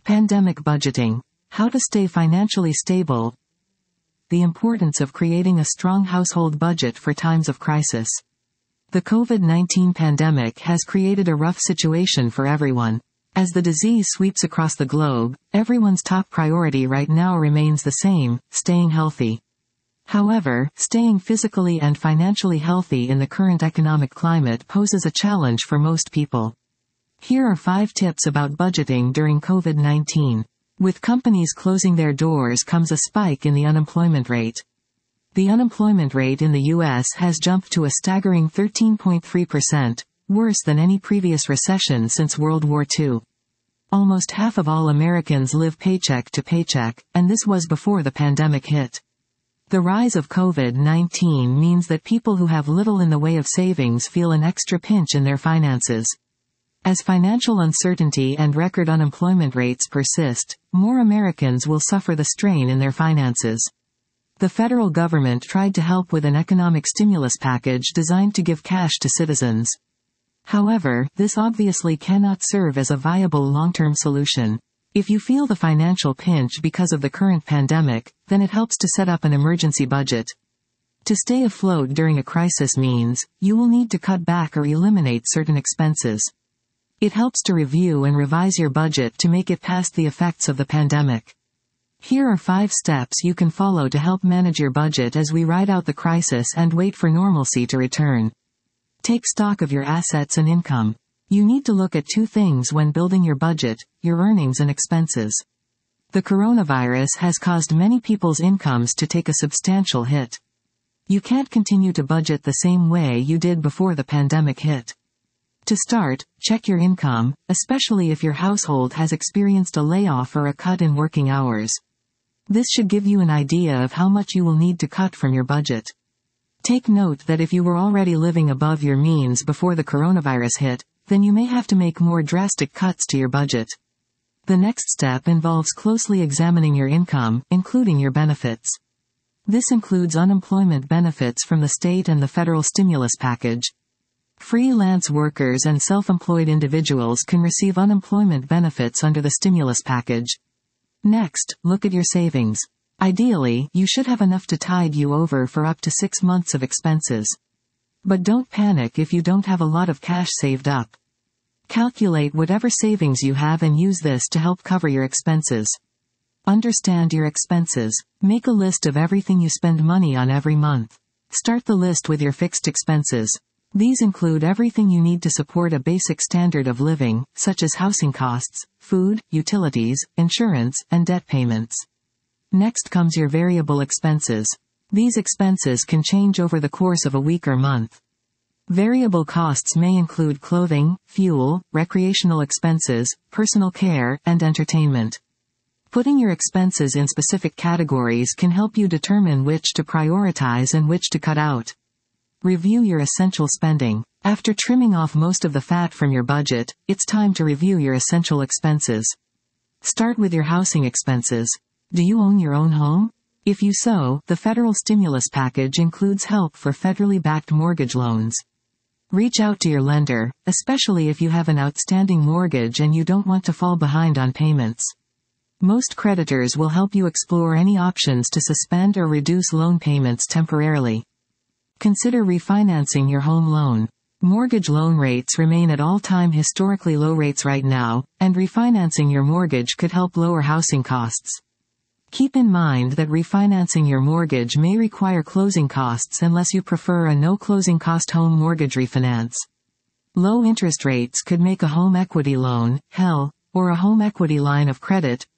Pandemic budgeting. How to stay financially stable. The importance of creating a strong household budget for times of crisis. The COVID-19 pandemic has created a rough situation for everyone. As the disease sweeps across the globe, everyone's top priority right now remains the same: staying healthy. However, staying physically and financially healthy in the current economic climate poses a challenge for most people. Here are 5 tips about budgeting during COVID-19. With companies closing their doors comes a spike in the unemployment rate. The unemployment rate in the U.S. has jumped to a staggering 13.3%, worse than any previous recession since World War II. Almost half of all Americans live paycheck to paycheck, and this was before the pandemic hit. The rise of COVID-19 means that people who have little in the way of savings feel an extra pinch in their finances. As financial uncertainty and record unemployment rates persist, more Americans will suffer the strain in their finances. The federal government tried to help with an economic stimulus package designed to give cash to citizens. However, this obviously cannot serve as a viable long-term solution. If you feel the financial pinch because of the current pandemic, then it helps to set up an emergency budget. To stay afloat during a crisis means, you will need to cut back or eliminate certain expenses. It helps to review and revise your budget to make it past the effects of the pandemic. Here are 5 steps you can follow to help manage your budget as we ride out the crisis and wait for normalcy to return. Take stock of your assets and income. You need to look at 2 things when building your budget: your earnings and expenses. The coronavirus has caused many people's incomes to take a substantial hit. You can't continue to budget the same way you did before the pandemic hit. To start, check your income, especially if your household has experienced a layoff or a cut in working hours. This should give you an idea of how much you will need to cut from your budget. Take note that if you were already living above your means before the coronavirus hit, then you may have to make more drastic cuts to your budget. The next step involves closely examining your income, including your benefits. This includes unemployment benefits from the state and the federal stimulus package. Freelance workers and self-employed individuals can receive unemployment benefits under the stimulus package. Next, look at your savings. Ideally, you should have enough to tide you over for up to 6 months of expenses. But don't panic if you don't have a lot of cash saved up. Calculate whatever savings you have and use this to help cover your expenses. Understand your expenses. Make a list of everything you spend money on every month. Start the list with your fixed expenses. These include everything you need to support a basic standard of living, such as housing costs, food, utilities, insurance, and debt payments. Next comes your variable expenses. These expenses can change over the course of a week or month. Variable costs may include clothing, fuel, recreational expenses, personal care, and entertainment. Putting your expenses in specific categories can help you determine which to prioritize and which to cut out. Review your essential spending. After trimming off most of the fat from your budget, it's time to review your essential expenses. Start with your housing expenses. Do you own your own home? If you so, the federal stimulus package includes help for federally backed mortgage loans. Reach out to your lender, especially if you have an outstanding mortgage and you don't want to fall behind on payments. Most creditors will help you explore any options to suspend or reduce loan payments temporarily. Consider refinancing your home loan. Mortgage loan rates remain at all-time historically low rates right now, and refinancing your mortgage could help lower housing costs. Keep in mind that refinancing your mortgage may require closing costs unless you prefer a no-closing cost home mortgage refinance. Low interest rates could make a home equity loan, HEL, or a home equity line of credit,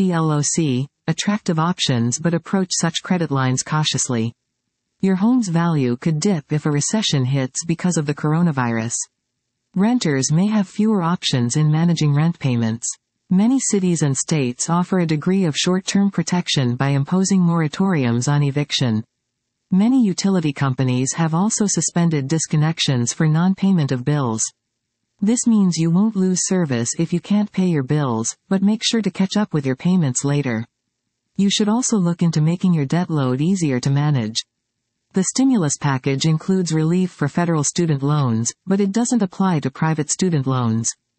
HELOC, attractive options, but approach such credit lines cautiously. Your home's value could dip if a recession hits because of the coronavirus. Renters may have fewer options in managing rent payments. Many cities and states offer a degree of short-term protection by imposing moratoriums on eviction. Many utility companies have also suspended disconnections for non-payment of bills. This means you won't lose service if you can't pay your bills, but make sure to catch up with your payments later. You should also look into making your debt load easier to manage. The stimulus package includes relief for federal student loans, but it doesn't apply to private student loans.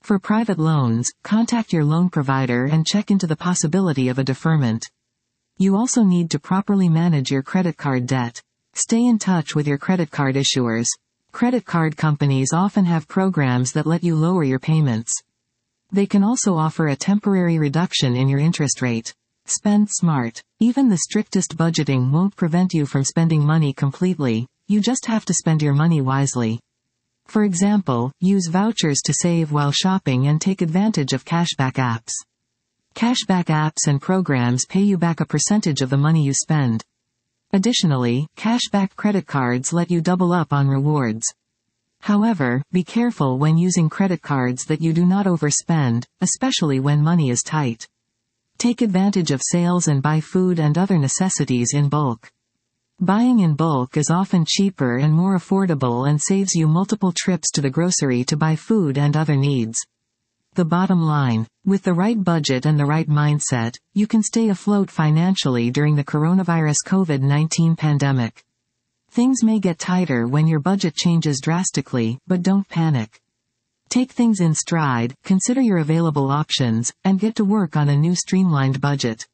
For private loans, contact your loan provider and check into the possibility of a deferment. You also need to properly manage your credit card debt. Stay in touch with your credit card issuers. Credit card companies often have programs that let you lower your payments. They can also offer a temporary reduction in your interest rate. Spend smart. Even the strictest budgeting won't prevent you from spending money completely, you just have to spend your money wisely. For example, use vouchers to save while shopping and take advantage of cashback apps. Cashback apps and programs pay you back a percentage of the money you spend. Additionally, cashback credit cards let you double up on rewards. However, be careful when using credit cards that you do not overspend, especially when money is tight. Take advantage of sales and buy food and other necessities in bulk. Buying in bulk is often cheaper and more affordable and saves you multiple trips to the grocery to buy food and other needs. The bottom line: with the right budget and the right mindset, you can stay afloat financially during the coronavirus COVID-19 pandemic. Things may get tighter when your budget changes drastically, but don't panic. Take things in stride, consider your available options, and get to work on a new streamlined budget.